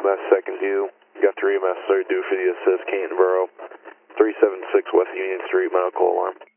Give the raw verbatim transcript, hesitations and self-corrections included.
M S second view. Got three E M S third due for the assist, Canton Borough. three seven six West Union Street, medical alarm.